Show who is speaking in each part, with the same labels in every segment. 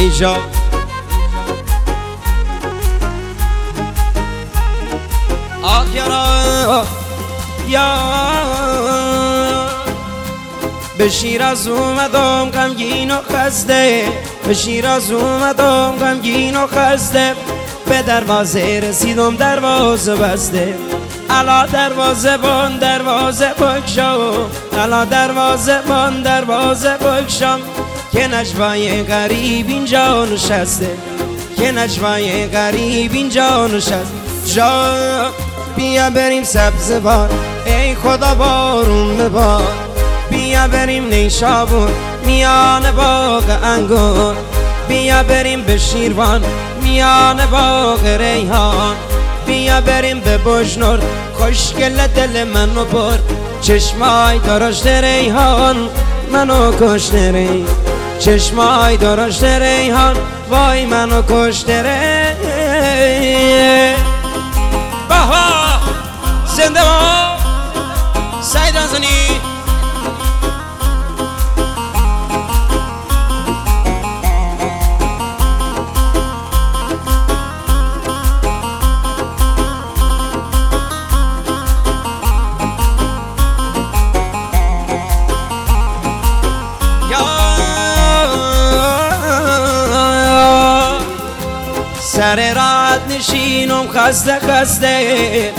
Speaker 1: اینجا آه یارا یا به شیراز اومدم غمگین و خسته، به شیراز اومدم غمگین و خسته، به دروازه رسیدم دروازه بسته، الا دروازه بان دروازه بگشا، الا دروازه بان دروازه بگشا، که نجوای غریب اینجا نشسته، که نجوای غریب اینجا نشسته. جا بیا بریم سبزوار ای خدا بارون ببار، بیا بریم نیشابور میان باغ انگور، بیا بریم به شیروان میان باغ ریحان، بیا بریم به بجنور خوشگل دل منو بر، چشمای درشت ریحان منو کشته ری، چشمای درشت ریحان وای منو کشته ری. بها زنده با سعید آزانی سر رات نشینم خسته خسته،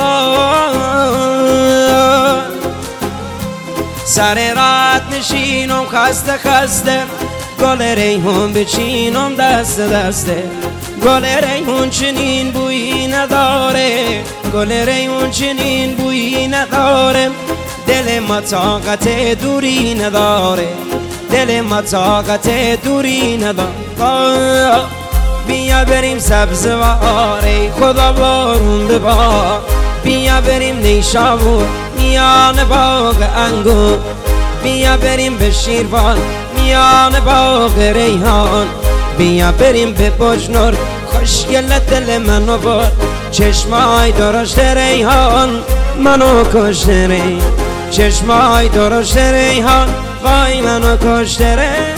Speaker 1: سر رات نشینم خسته خسته، گل ریحون بچینم دست دسته، گل ریحون چنین بویی نداره، گل ریحون چنین بویی نداره، دل ما طاقت دوری نداره، دل ما طاقت دوری نداره. بیا بریم سبزوار ای خدا بارون ببار، بیا بریم نیشابور میان باغ انگور، بیا بریم به شیروان میان باغ ریحان، بیا بریم به بجنور خوشگل دل منو بر، چشمای درشت ریحان منو کشته ری، چشمای درشت ریحان وای منو کشته ری.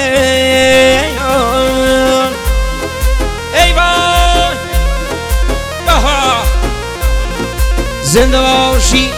Speaker 1: زنده باشی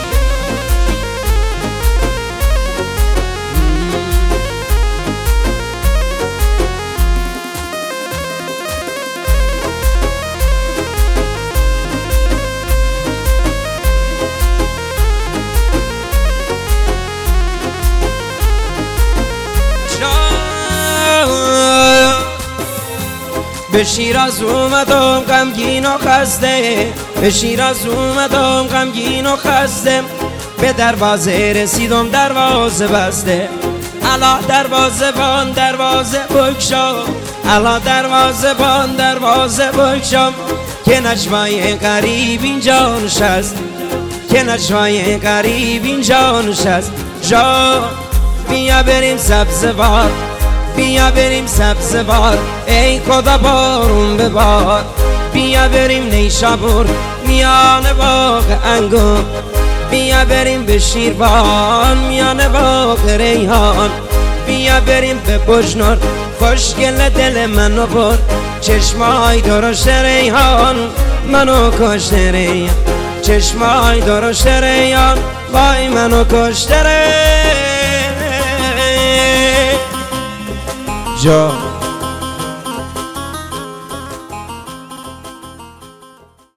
Speaker 1: به شیراز اومدم غمگین و خسته، به شیراز اومدم غمگین و خسته، به دروازه رسیدم دروازه بسته، الا دروازه بان دروازه بگشا، الا دروازه بان دروازه بگشا، که نجوای غریب اینجا نشست، که نجوای غریب اینجا نشست. جا بیا بریم سبزوار، بیا بریم سبزوار ای خدا بارون ببار، بیا بریم نیشابور میان باغ انگور، بیا بریم به شیروان میان باغ ریحان، بیا بریم به بجنور خوشگل دل منو بر، چشمای درشت ریحان منو کشته ری، چشمای درشت ریحان وای منو کشته ری. جا